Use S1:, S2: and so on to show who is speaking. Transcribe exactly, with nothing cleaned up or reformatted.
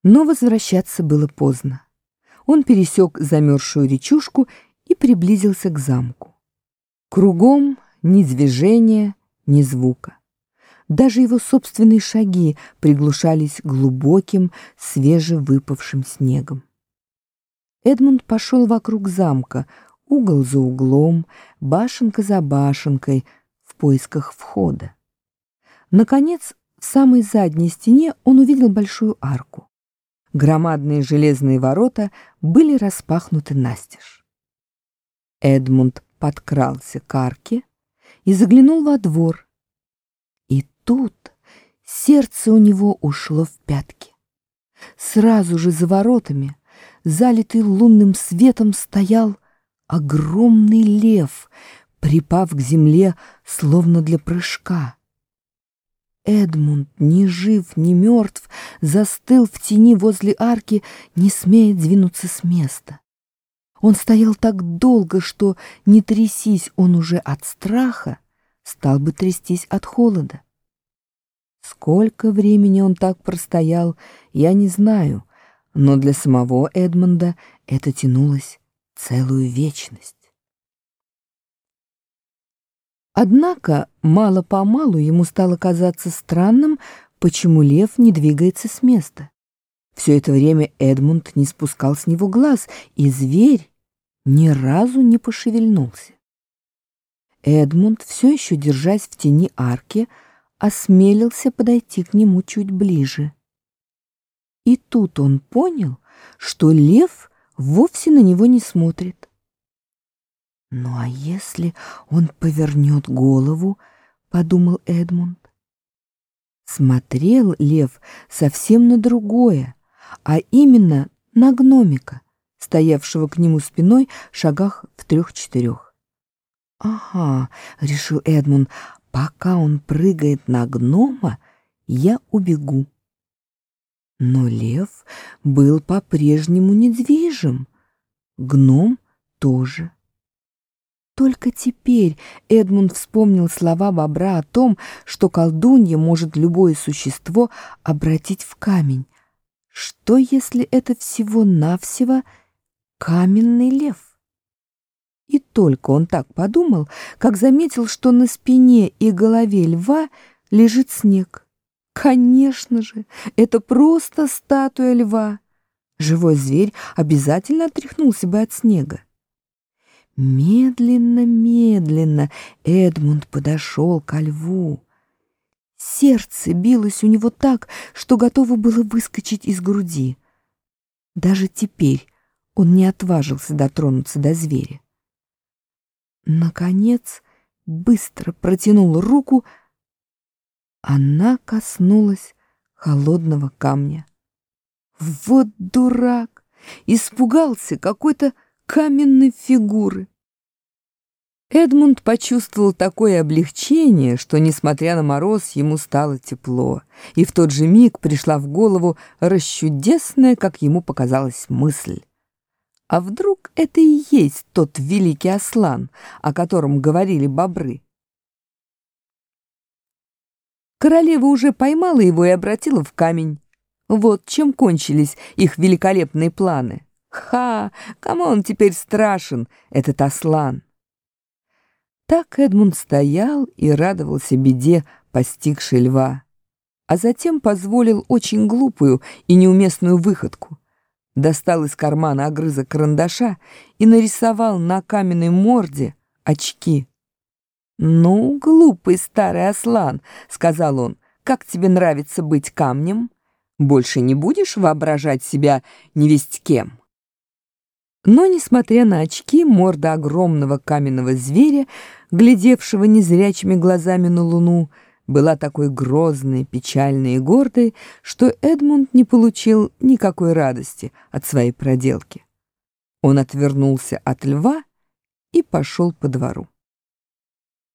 S1: Но возвращаться было поздно. Он пересек замерзшую речушку и приблизился к замку. Кругом ни движения, ни звука. Даже его собственные шаги приглушались глубоким, свежевыпавшим снегом. Эдмунд пошел вокруг замка, угол за углом, башенка за башенкой, в поисках входа. Наконец, в самой задней стене он увидел большую арку. Громадные железные ворота были распахнуты настежь. Эдмунд подкрался к арке и заглянул во двор. И тут сердце у него ушло в пятки. Сразу же за воротами, залитый лунным светом, стоял огромный лев, припав к земле, словно для прыжка. Эдмунд, ни жив, ни мертв, застыл в тени возле арки, не смея двинуться с места. Он стоял так долго, что, не трясись он уже от страха, стал бы трястись от холода. Сколько времени он так простоял, я не знаю, но для самого Эдмунда это тянулось целую вечность. Однако мало-помалу ему стало казаться странным, почему лев не двигается с места. Все это время Эдмунд не спускал с него глаз, и зверь ни разу не пошевельнулся. Эдмунд, все еще держась в тени арки, осмелился подойти к нему чуть ближе. И тут он понял, что лев вовсе на него не смотрит. «Ну а если он повернет голову?» — подумал Эдмунд. Смотрел лев совсем на другое, а именно на гномика, стоявшего к нему спиной в шагах в трех-четырех. «Ага», — решил Эдмунд, — «пока он прыгает на гнома, я убегу». Но лев был по-прежнему недвижим, гном тоже. Только теперь Эдмунд вспомнил слова бобра о том, что колдунья может любое существо обратить в камень. Что, если это всего-навсего каменный лев? И только он так подумал, как заметил, что на спине и голове льва лежит снег. Конечно же, это просто статуя льва. Живой зверь обязательно отряхнулся бы от снега. Медленно-медленно Эдмунд подошел ко льву. Сердце билось у него так, что готово было выскочить из груди. Даже теперь он не отважился дотронуться до зверя. Наконец, быстро протянул руку, она коснулась холодного камня. Вот дурак! Испугался какой-то каменной фигуры. Эдмунд почувствовал такое облегчение, что, несмотря на мороз, ему стало тепло, и в тот же миг пришла в голову расчудесная, как ему показалась, мысль. А вдруг это и есть тот великий Аслан, о котором говорили бобры? Королева уже поймала его и обратила в камень. Вот чем кончились их великолепные планы. Ха! Кому он теперь страшен, этот Аслан? Так Эдмунд стоял и радовался беде, постигшей льва, а затем позволил очень глупую и неуместную выходку. Достал из кармана огрызок карандаша и нарисовал на каменной морде очки. «Ну, глупый старый Аслан», — сказал он, — «как тебе нравится быть камнем? Больше не будешь воображать себя невесть кем?» Но, несмотря на очки, морда огромного каменного зверя, глядевшего незрячими глазами на луну, была такой грозной, печальной и гордой, что Эдмунд не получил никакой радости от своей проделки. Он отвернулся от льва и пошел по двору.